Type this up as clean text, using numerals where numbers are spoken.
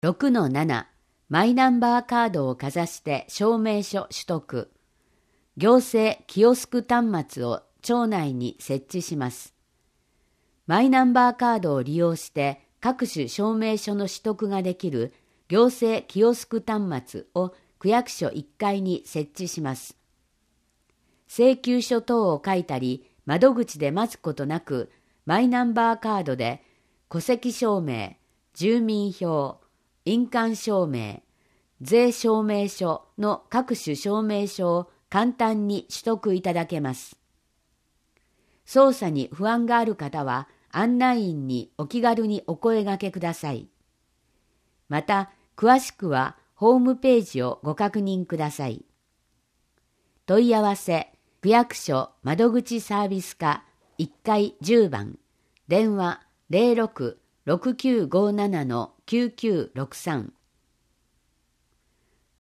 6-7 マイナンバーカードをかざして証明書取得。行政キオスク端末を町内に設置します。マイナンバーカードを利用して各種証明書の取得ができる行政キオスク端末を区役所1階に設置します。請求書等を書いたり、窓口で待つことなく、マイナンバーカードで戸籍証明、住民票、印鑑証明、税証明書の各種証明書を簡単に取得いただけます。操作に不安がある方は案内員にお気軽にお声掛けください。また、詳しくはホームページをご確認ください。問い合わせ、区役所窓口サービス課1階10番、電話 06-6957-9963